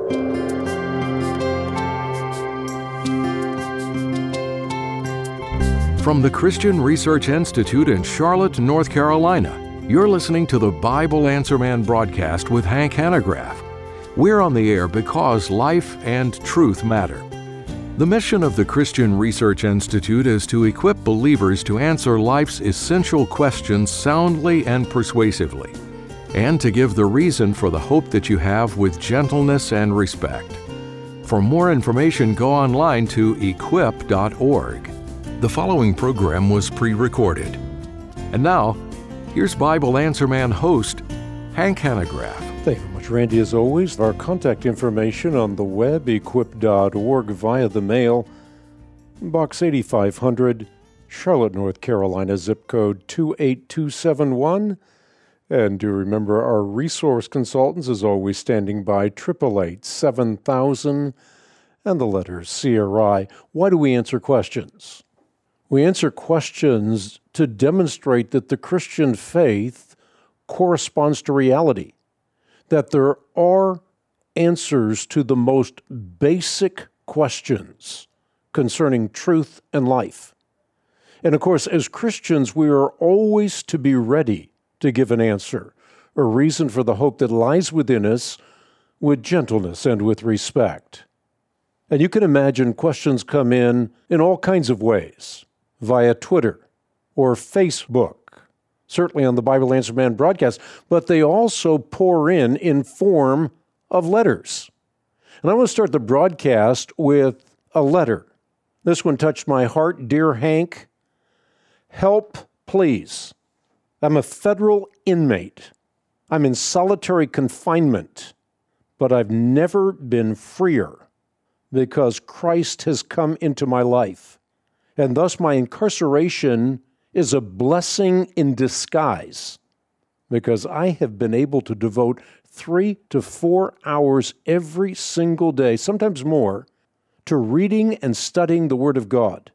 From the Christian Research Institute in Charlotte, North Carolina, you're listening to the Bible Answer Man broadcast with Hank Hanegraaff. We're on the air because life and truth matter. The mission of the Christian Research Institute is to equip believers to answer life's essential questions soundly and persuasively, and to give the reason for the hope that you have with gentleness and respect. For more information, go online to equip.org. The following program was pre-recorded. And now, here's Bible Answer Man host, Hank Hanegraaff. Thank you very much, Randy. As always, our contact information on the web, equip.org, via the mail, Box 8500, Charlotte, North Carolina, zip code 28271. And do remember, our resource consultants is always standing by, 888-7000, and the letters CRI. Why do we answer questions? We answer questions to demonstrate that the Christian faith corresponds to reality, that there are answers to the most basic questions concerning truth and life. And of course, as Christians, we are always to be ready to give an answer, a reason for the hope that lies within us, with gentleness and with respect. And you can imagine questions come in all kinds of ways, via Twitter or Facebook, certainly on the Bible Answer Man broadcast, but they also pour in form of letters. And I want to start the broadcast with a letter. This one touched my heart. Dear Hank, help, please. I'm a federal inmate. I'm in solitary confinement, but I've never been freer because Christ has come into my life. And thus my incarceration is a blessing in disguise, because I have been able to devote 3 to 4 hours every single day, sometimes more, to reading and studying the Word of God.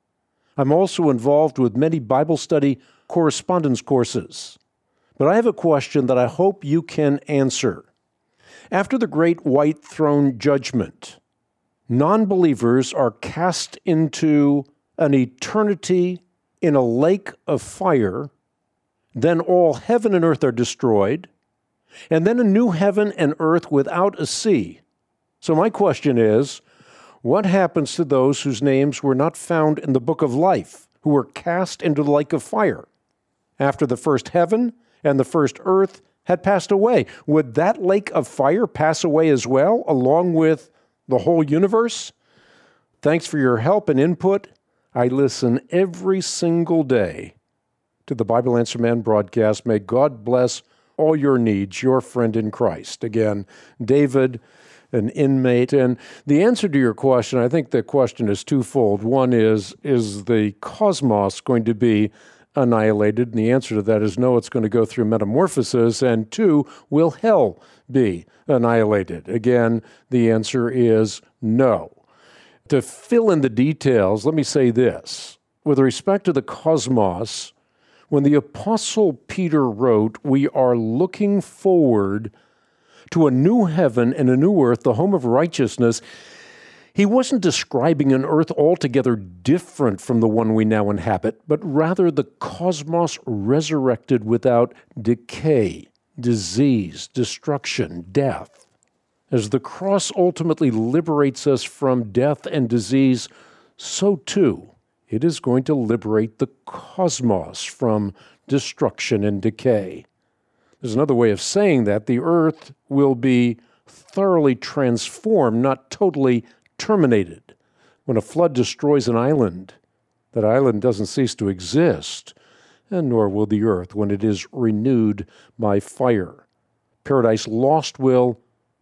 I'm also involved with many Bible study correspondence courses. But I have a question that I hope you can answer. After the great white throne judgment, non-believers are cast into an eternity in a lake of fire, then all heaven and earth are destroyed, and then a new heaven and earth without a sea. So my question is, what happens to those whose names were not found in the book of life, who were cast into the lake of fire? After the first heaven and the first earth had passed away, would that lake of fire pass away as well, along with the whole universe? Thanks for your help and input. I listen every single day to the Bible Answer Man broadcast. May God bless all your needs, your friend in Christ. Again, David, an inmate. And the answer to your question, I think the question is twofold. One is the cosmos going to be annihilated? And the answer to that is no, it's going to go through metamorphosis. And two, will hell be annihilated? Again, the answer is no. To fill in the details, let me say this. With respect to the cosmos, when the Apostle Peter wrote, we are looking forward to a new heaven and a new earth, the home of righteousness, he wasn't describing an earth altogether different from the one we now inhabit, but rather the cosmos resurrected without decay, disease, destruction, death. As the cross ultimately liberates us from death and disease, so too it is going to liberate the cosmos from destruction and decay. There's another way of saying that. The earth will be thoroughly transformed, not totally terminated. When a flood destroys an island, that island doesn't cease to exist, and nor will the earth when it is renewed by fire. Paradise lost will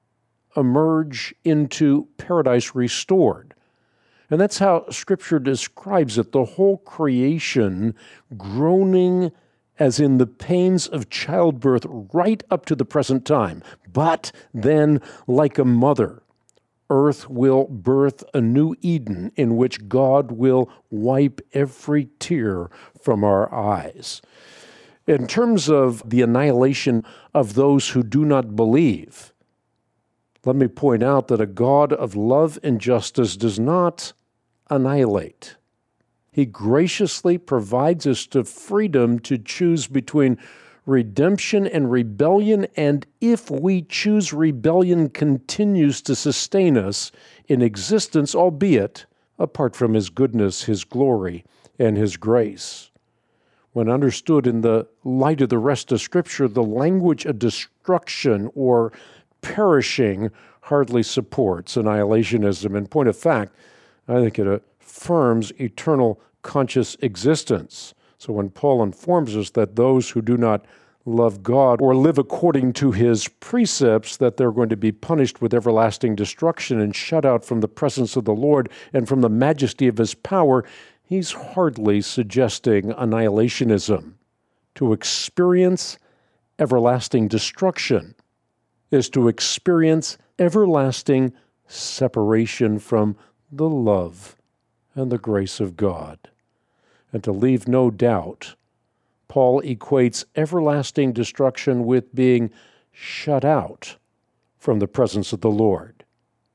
emerge into paradise restored. And that's how Scripture describes it, the whole creation groaning as in the pains of childbirth right up to the present time. But then, like a mother, earth will birth a new Eden in which God will wipe every tear from our eyes. In terms of the annihilation of those who do not believe, Let me point out that a God of love and justice does not annihilate. He graciously provides us the freedom to choose between redemption and rebellion, and if we choose rebellion, continues to sustain us in existence, albeit apart from His goodness, His glory, and His grace. When understood in the light of the rest of Scripture, the language of destruction or perishing hardly supports annihilationism. In point of fact, I think it affirms eternal conscious existence. So when Paul informs us that those who do not love God or live according to His precepts, that they're going to be punished with everlasting destruction and shut out from the presence of the Lord and from the majesty of His power, he's hardly suggesting annihilationism. To experience everlasting destruction is to experience everlasting separation from the love and the grace of God. And to leave no doubt, Paul equates everlasting destruction with being shut out from the presence of the Lord.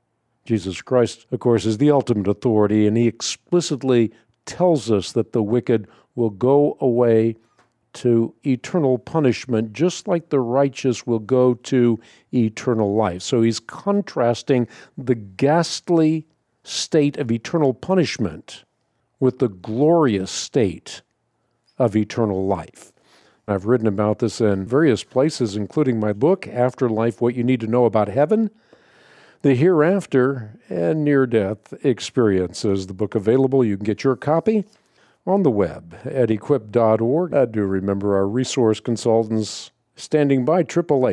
Jesus Christ, of course, is the ultimate authority, and He explicitly tells us that the wicked will go away to eternal punishment, just like the righteous will go to eternal life. So He's contrasting the ghastly state of eternal punishment with the glorious state of eternal life. I've written about this in various places, including my book, Afterlife, What You Need to Know About Heaven, the Hereafter, and Near-Death Experiences. The book available. You can get your copy on the web at equip.org. I do remember our resource consultants standing by,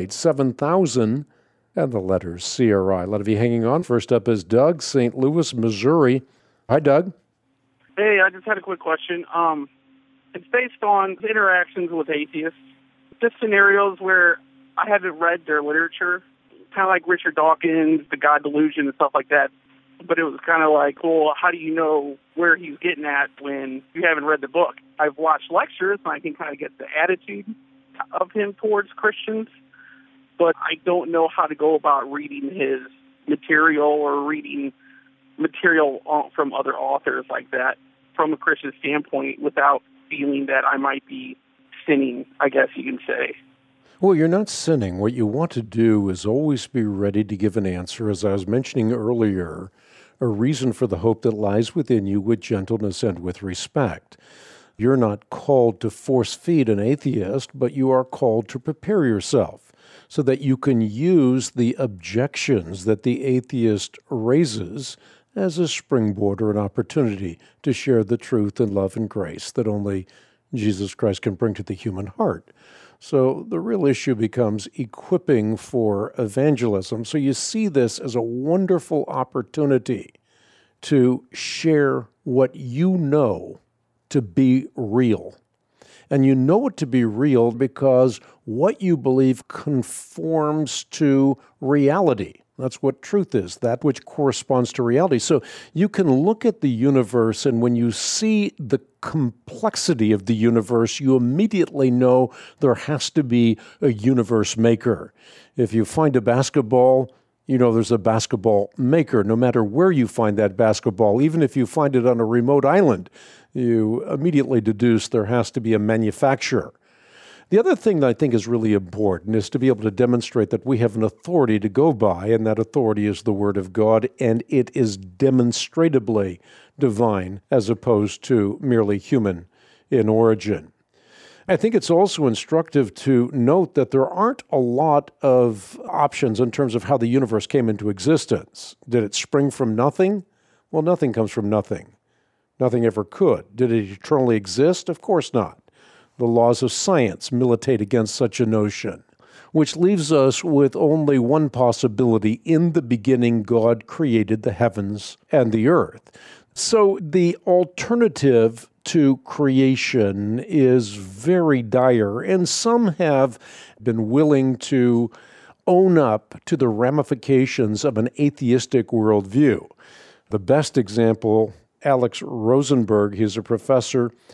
888-7000, and the letters CRI. A lot of you hanging on. First up is Doug, St. Louis, Missouri. Hi, Doug. Hey, I just had a quick question. It's based on interactions with atheists, just scenarios where I haven't read their literature, kind of like Richard Dawkins, The God Delusion, and stuff like that. But it was kind of like, well, how do you know where he's getting at when you haven't read the book? I've watched lectures, and I can kind of get the attitude of him towards Christians, but I don't know how to go about reading his material or reading material from other authors like that from a Christian standpoint without feeling that I might be sinning, I guess you can say. Well, you're not sinning. What you want to do is always be ready to give an answer, as I was mentioning earlier, a reason for the hope that lies within you with gentleness and with respect. You're not called to force-feed an atheist, but you are called to prepare yourself so that you can use the objections that the atheist raises as a springboard or an opportunity to share the truth and love and grace that only Jesus Christ can bring to the human heart. So the real issue becomes equipping for evangelism. So you see this as a wonderful opportunity to share what you know to be real. And you know it to be real because what you believe conforms to reality. That's what truth is, that which corresponds to reality. So you can look at the universe, and when you see the complexity of the universe, you immediately know there has to be a universe maker. If you find a basketball, you know there's a basketball maker, no matter where you find that basketball. Even if you find it on a remote island, you immediately deduce there has to be a manufacturer. The other thing that I think is really important is to be able to demonstrate that we have an authority to go by, and that authority is the Word of God, and it is demonstrably divine as opposed to merely human in origin. I think it's also instructive to note that there aren't a lot of options in terms of how the universe came into existence. Did it spring from nothing? Well, nothing comes from nothing. Nothing ever could. Did it eternally exist? Of course not. The laws of science militate against such a notion, which leaves us with only one possibility. In the beginning, God created the heavens and the earth. So the alternative to creation is very dire, and some have been willing to own up to the ramifications of an atheistic worldview. The best example, Alex Rosenberg, he's a professor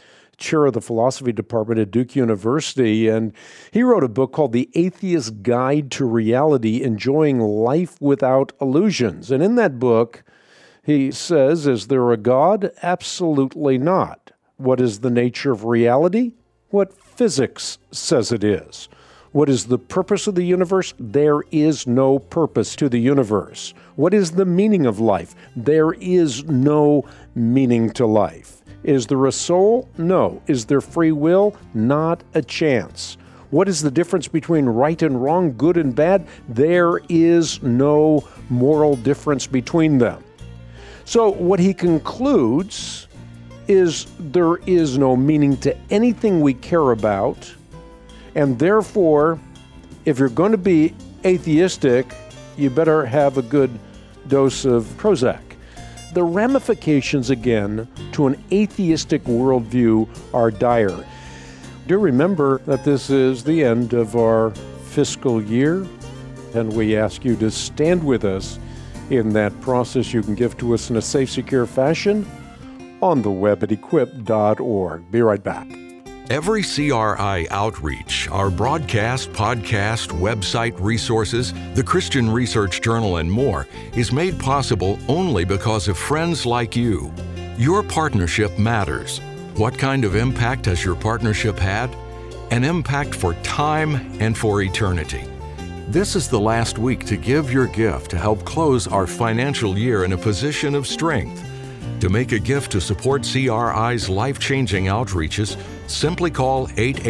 chair of the philosophy department at Duke University, and he wrote a book called The Atheist's Guide to Reality, Enjoying Life Without Illusions. And in that book, he says, is there a God? Absolutely not. What is the nature of reality? What physics says it is. What is the purpose of the universe? There is no purpose to the universe. What is the meaning of life? There is no meaning to life. Is there a soul? No. Is there free will? Not a chance. What is the difference between right and wrong, good and bad? There is no moral difference between them. So what he concludes is there is no meaning to anything we care about, and therefore, if you're going to be atheistic, you better have a good dose of Prozac. The ramifications, again, to an atheistic worldview are dire. Do remember that this is the end of our fiscal year, and we ask you to stand with us in that process. You can give to us in a safe, secure fashion on the web at equip.org. Be right back. Every CRI outreach, our broadcast, podcast, website resources, the Christian Research Journal, and more is made possible only because of friends like you. Your partnership matters. What kind of impact has your partnership had? An impact for time and for eternity. This is the last week to give your gift to help close our financial year in a position of strength. To make a gift to support CRI's life-changing outreaches, simply call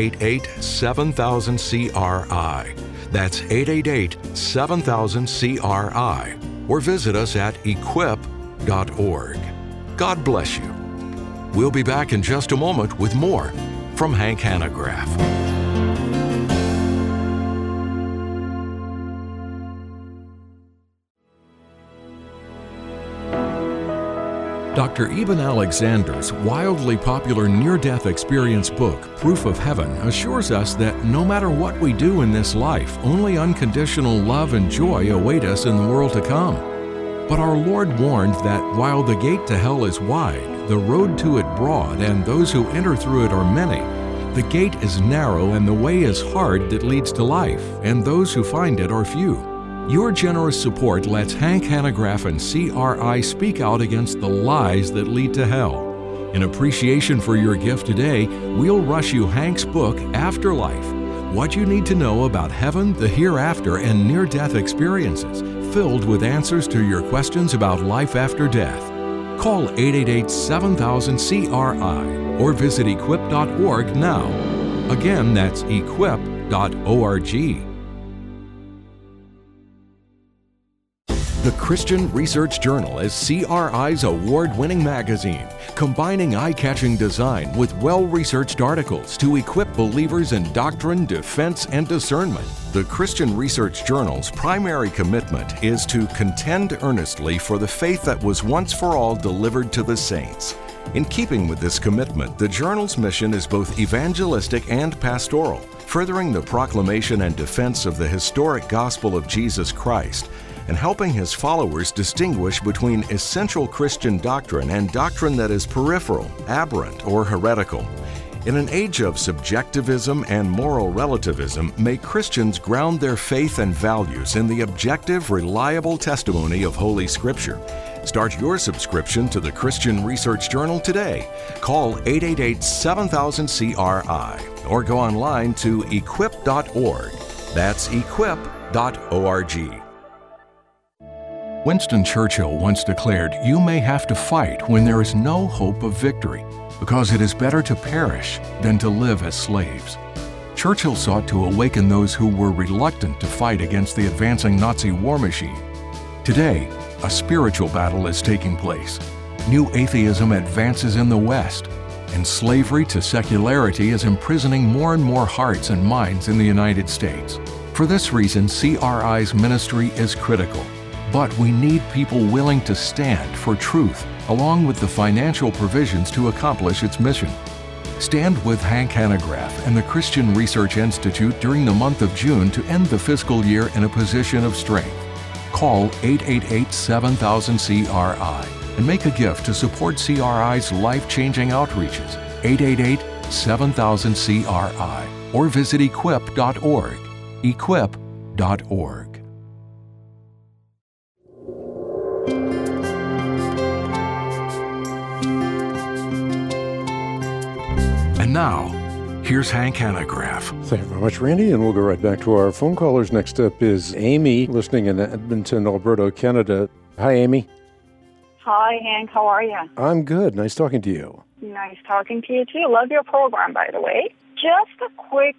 888-7000-CRI. That's 888-7000-CRI. Or visit us at equip.org. God bless you. We'll be back in just a moment with more from Hank Hanegraaff. Dr. Eben Alexander's wildly popular near-death experience book, Proof of Heaven, assures us that no matter what we do in this life, only unconditional love and joy await us in the world to come. But our Lord warned that while the gate to hell is wide, the road to it broad, and those who enter through it are many, the gate is narrow and the way is hard that leads to life, and those who find it are few. Your generous support lets Hank Hanegraaff and CRI speak out against the lies that lead to hell. In appreciation for your gift today, we'll rush you Hank's book, Afterlife: What You Need to Know About Heaven, the Hereafter, and Near-Death Experiences, filled with answers to your questions about life after death. Call 888-7000-CRI or visit equip.org now. Again, that's equip.org. The Christian Research Journal is CRI's award-winning magazine, combining eye-catching design with well-researched articles to equip believers in doctrine, defense, and discernment. The Christian Research Journal's primary commitment is to contend earnestly for the faith that was once for all delivered to the saints. In keeping with this commitment, the journal's mission is both evangelistic and pastoral, furthering the proclamation and defense of the historic gospel of Jesus Christ, and helping his followers distinguish between essential Christian doctrine and doctrine that is peripheral, aberrant, or heretical. In an age of subjectivism and moral relativism, may Christians ground their faith and values in the objective, reliable testimony of Holy Scripture. Start your subscription to the Christian Research Journal today. Call 888-7000-CRI or go online to equip.org. That's equip.org. Winston Churchill once declared, "You may have to fight when there is no hope of victory, because it is better to perish than to live as slaves." Churchill sought to awaken those who were reluctant to fight against the advancing Nazi war machine. Today, a spiritual battle is taking place. New atheism advances in the West, and slavery to secularity is imprisoning more and more hearts and minds in the United States. For this reason, CRI's ministry is critical. But we need people willing to stand for truth, along with the financial provisions to accomplish its mission. Stand with Hank Hanegraaff and the Christian Research Institute during the month of June to end the fiscal year in a position of strength. Call 888-7000-CRI and make a gift to support CRI's life-changing outreaches. 888 7000CRI or visit equip.org. Equip.org. And now, here's Hank Hanegraaff. Thank you very much, Randy, and we'll go right back to our phone callers. Next up is Amy, listening in Edmonton, Alberta, Canada. Hi, Amy. Hi, Hank. How are you? I'm good. Nice talking to you. Nice talking to you, too. Love your program, by the way. Just a quick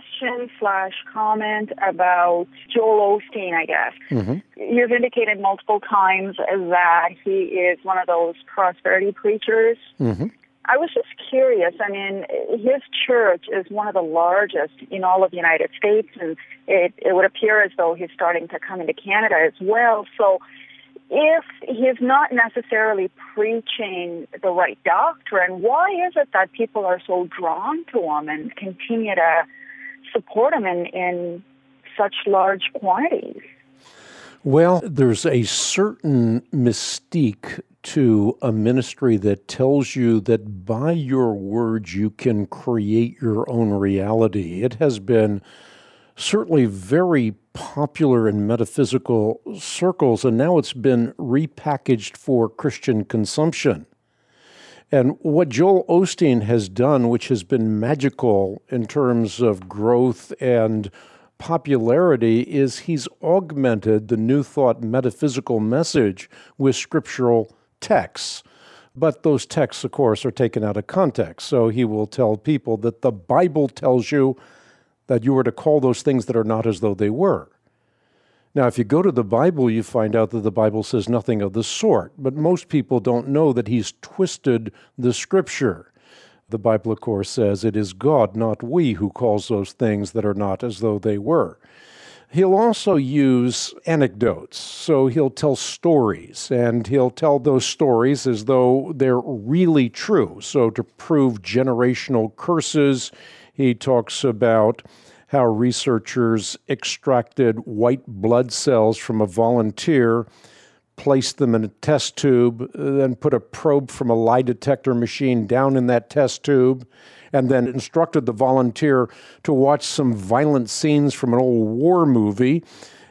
question/comment about Joel Osteen, I guess. Mm-hmm. You've indicated multiple times that he is one of those prosperity preachers. Mm-hmm. I was just curious. I mean, his church is one of the largest in all of the United States, and it would appear as though he's starting to come into Canada as well. So if he's not necessarily preaching the right doctrine, why is it that people are so drawn to him and continue to support him in such large quantities? Well, there's a certain mystique to a ministry that tells you that by your words you can create your own reality. It has been certainly very popular in metaphysical circles, and now it's been repackaged for Christian consumption. And what Joel Osteen has done, which has been magical in terms of growth and popularity, is he's augmented the New Thought metaphysical message with scriptural texts. But those texts, of course, are taken out of context. So he will tell people that the Bible tells you that you are to call those things that are not as though they were. Now, if you go to the Bible, you find out that the Bible says nothing of the sort. But most people don't know that he's twisted the Scripture. The Bible, of course, says it is God, not we, who calls those things that are not as though they were. He'll also use anecdotes. So he'll tell stories, and he'll tell those stories as though they're really true. So to prove generational curses, he talks about how researchers extracted white blood cells from a volunteer, placed them in a test tube, then put a probe from a lie detector machine down in that test tube, and then instructed the volunteer to watch some violent scenes from an old war movie.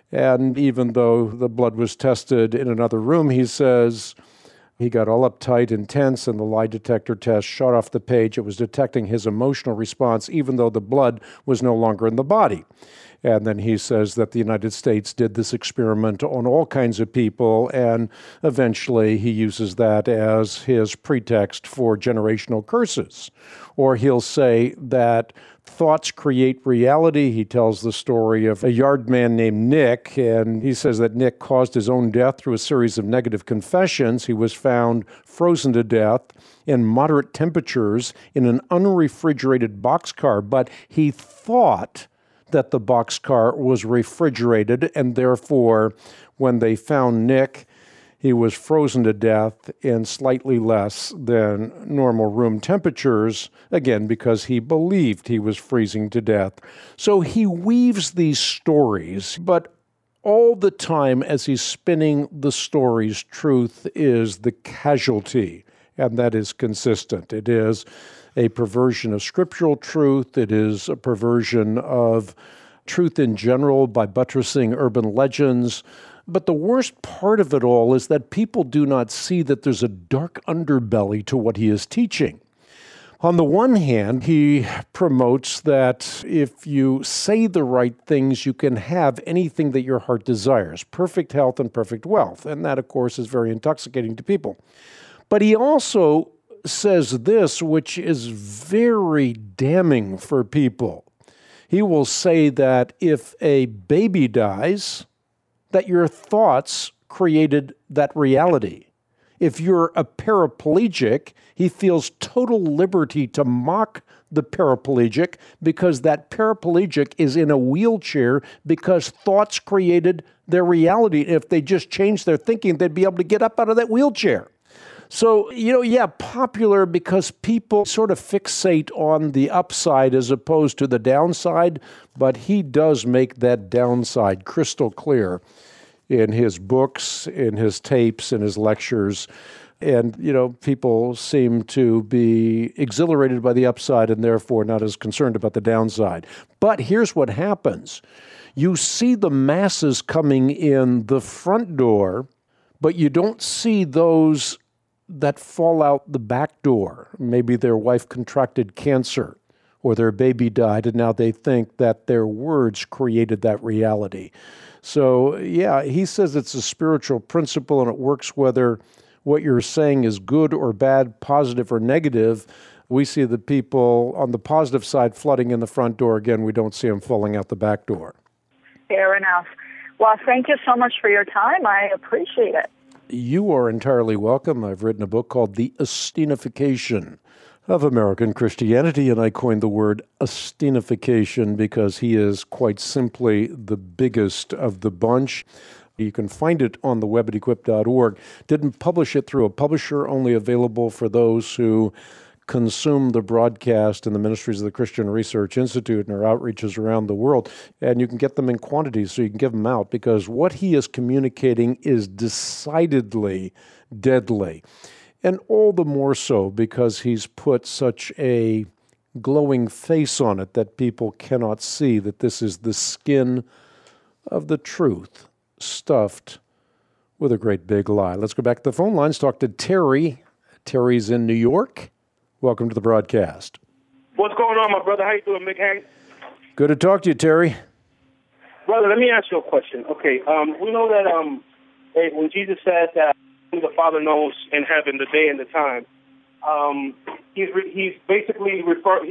And even though the blood was tested in another room, he says he got all uptight and tense, and the lie detector test shot off the page. It was detecting his emotional response, even though the blood was no longer in the body. And then he says that the United States did this experiment on all kinds of people, and eventually he uses that as his pretext for generational curses. Or he'll say that thoughts create reality. He tells the story of a yard man named Nick, and he says that Nick caused his own death through a series of negative confessions. He was found frozen to death in moderate temperatures in an unrefrigerated boxcar, but he thought that the boxcar was refrigerated, and therefore, when they found Nick, he was frozen to death in slightly less than normal room temperatures, again, because he believed he was freezing to death. So he weaves these stories, but all the time as he's spinning the stories, truth is the casualty, and that is consistent. It is a perversion of scriptural truth. It is a perversion of truth in general by buttressing urban legends. But the worst part of it all is that people do not see that there's a dark underbelly to what he is teaching. On the one hand, he promotes that if you say the right things, you can have anything that your heart desires, perfect health and perfect wealth. And that, of course, is very intoxicating to people. But he also says this, which is very damning for people. He will say that if a baby dies, that your thoughts created that reality. If you're a paraplegic, he feels total liberty to mock the paraplegic because that paraplegic is in a wheelchair because thoughts created their reality. If they just changed their thinking, they'd be able to get up out of that wheelchair. So, popular because people sort of fixate on the upside as opposed to the downside, but he does make that downside crystal clear in his books, in his tapes, in his lectures. And, people seem to be exhilarated by the upside and therefore not as concerned about the downside. But here's what happens. You see the masses coming in the front door, but you don't see those that fall out the back door. Maybe their wife contracted cancer or their baby died, and now they think that their words created that reality. So, yeah, he says it's a spiritual principle and it works whether what you're saying is good or bad, positive or negative. We see the people on the positive side flooding in the front door. Again, we don't see them falling out the back door. Fair enough. Well, thank you so much for your time. I appreciate it. You are entirely welcome. I've written a book called The Austinification of American Christianity, and I coined the word Austinification because he is quite simply the biggest of the bunch. You can find it on the web at equip.org. Didn't publish it through a publisher, only available for those who consume the broadcast and the ministries of the Christian Research Institute and our outreaches around the world. And you can get them in quantities so you can give them out, because what he is communicating is decidedly deadly. And all the more so because he's put such a glowing face on it that people cannot see that this is the skin of the truth stuffed with a great big lie. Let's go back to the phone lines, talk to Terry. Terry's in New York. Welcome to the broadcast. What's going on, my brother? How you doing, Mick Hank? Good to talk to you, Terry. Brother, let me ask you a question. Okay, we know that when Jesus said that the Father knows in heaven the day and the time, he's basically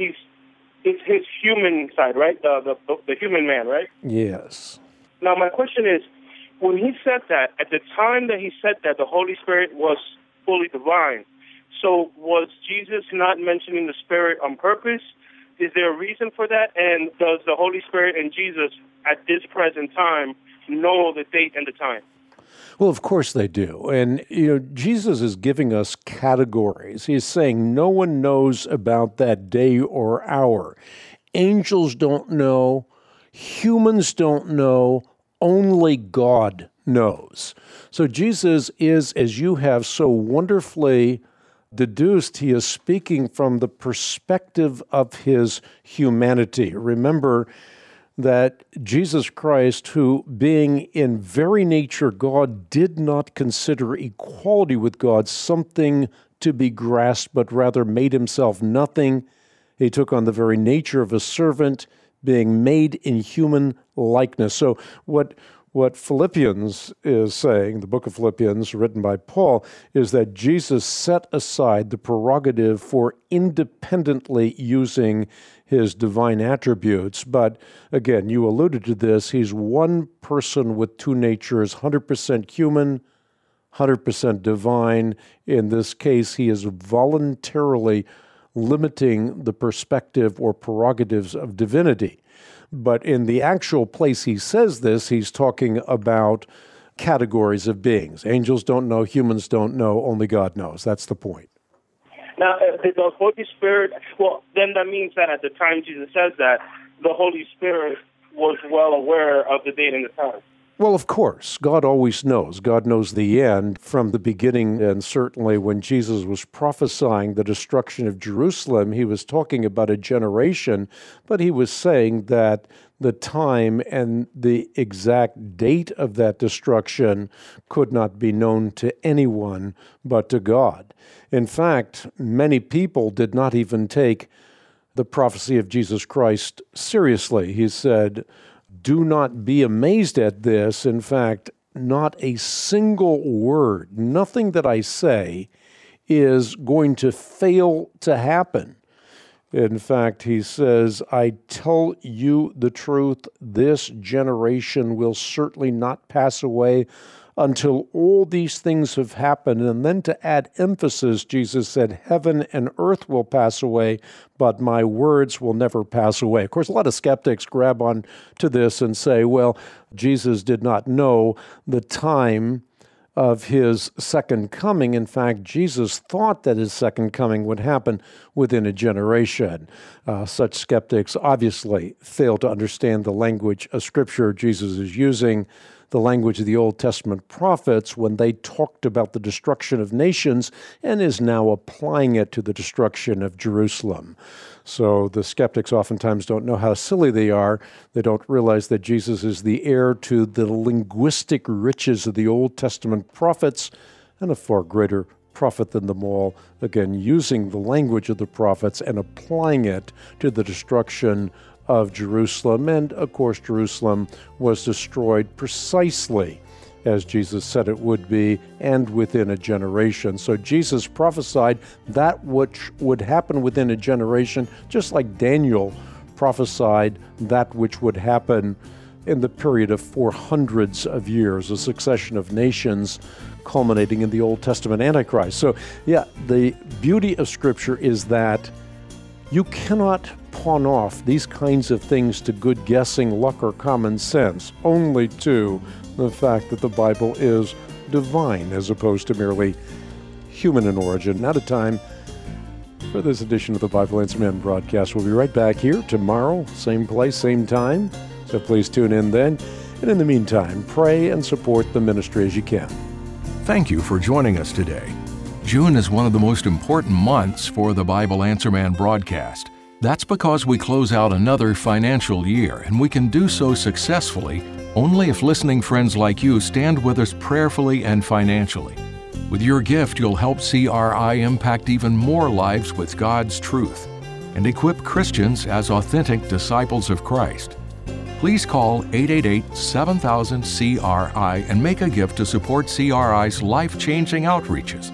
it's his human side, right? The human man, right? Yes. Now, my question is, when he said that, at the time that he said that, the Holy Spirit was fully divine. So was Jesus not mentioning the Spirit on purpose? Is there a reason for that? And does the Holy Spirit and Jesus at this present time know the date and the time? Well, of course they do. And, Jesus is giving us categories. He's saying no one knows about that day or hour. Angels don't know. Humans don't know. Only God knows. So Jesus is, as you have so wonderfully deduced, he is speaking from the perspective of his humanity. Remember that Jesus Christ, who being in very nature God, did not consider equality with God something to be grasped, but rather made himself nothing. He took on the very nature of a servant, being made in human likeness. So what Philippians is saying, the book of Philippians written by Paul, is that Jesus set aside the prerogative for independently using his divine attributes. But again, you alluded to this, he's one person with two natures, 100% human, 100% divine. In this case, he is voluntarily limiting the perspective or prerogatives of divinity. But in the actual place he says this, he's talking about categories of beings. Angels don't know, humans don't know, only God knows. That's the point. Now, the Holy Spirit, well, then that means that at the time Jesus says that, the Holy Spirit was well aware of the date and the time. Well, of course, God always knows. God knows the end from the beginning, and certainly when Jesus was prophesying the destruction of Jerusalem, he was talking about a generation, but he was saying that the time and the exact date of that destruction could not be known to anyone but to God. In fact, many people did not even take the prophecy of Jesus Christ seriously. He said, "Do not be amazed at this. In fact, not a single word, nothing that I say is going to fail to happen." In fact, he says, "I tell you the truth, this generation will certainly not pass away until all these things have happened." And then to add emphasis, Jesus said, "Heaven and earth will pass away, but my words will never pass away." Of course, a lot of skeptics grab on to this and say, well, Jesus did not know the time of his second coming. In fact, Jesus thought that his second coming would happen within a generation. Such skeptics obviously fail to understand the language of Scripture Jesus is using. the language of the Old Testament prophets when they talked about the destruction of nations and is now applying it to the destruction of Jerusalem. So the skeptics oftentimes don't know how silly they are. They don't realize that Jesus is the heir to the linguistic riches of the Old Testament prophets and a far greater prophet than them all, again, using the language of the prophets and applying it to the destruction of Jerusalem. And, of course, Jerusalem was destroyed precisely as Jesus said it would be, and within a generation. So Jesus prophesied that which would happen within a generation, just like Daniel prophesied that which would happen in the period of 400s of years, a succession of nations culminating in the Old Testament Antichrist. So, the beauty of Scripture is that you cannot pawn off these kinds of things to good guessing, luck, or common sense, only to the fact that the Bible is divine as opposed to merely human in origin. Out of time for this edition of the Bible Answer Man broadcast. We'll be right back here tomorrow, same place, same time. So please tune in then. And in the meantime, pray and support the ministry as you can. Thank you for joining us today. June is one of the most important months for the Bible Answer Man broadcast. That's because we close out another financial year, and we can do so successfully only if listening friends like you stand with us prayerfully and financially. With your gift, you'll help CRI impact even more lives with God's truth and equip Christians as authentic disciples of Christ. Please call 888-7000-CRI and make a gift to support CRI's life-changing outreaches.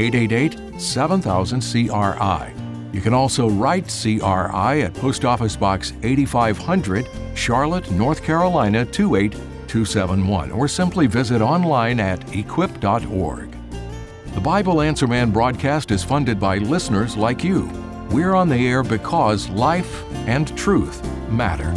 888-7000-CRI. You can also write CRI at Post Office Box 8500, Charlotte, North Carolina 28271, or simply visit online at equip.org. The Bible Answer Man broadcast is funded by listeners like you. We're on the air because life and truth matter.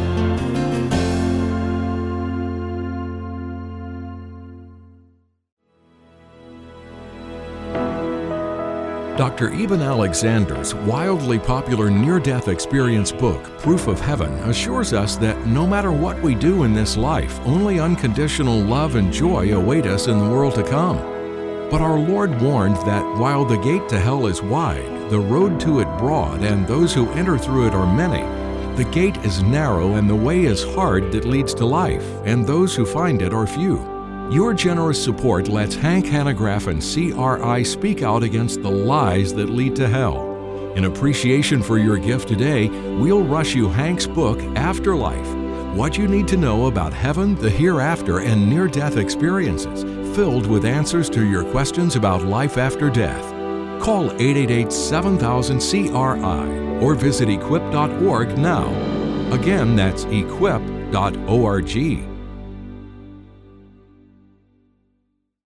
Dr. Eben Alexander's wildly popular near-death experience book, Proof of Heaven, assures us that no matter what we do in this life, only unconditional love and joy await us in the world to come. But our Lord warned that while the gate to hell is wide, the road to it broad, and those who enter through it are many, the gate is narrow and the way is hard that leads to life, and those who find it are few. Your generous support lets Hank Hanegraaff and CRI speak out against the lies that lead to hell. In appreciation for your gift today, we'll rush you Hank's book, Afterlife: What You Need to Know About Heaven, the Hereafter, and Near-Death Experiences, filled with answers to your questions about life after death. Call 888-7000-CRI or visit equip.org now. Again, that's equip.org.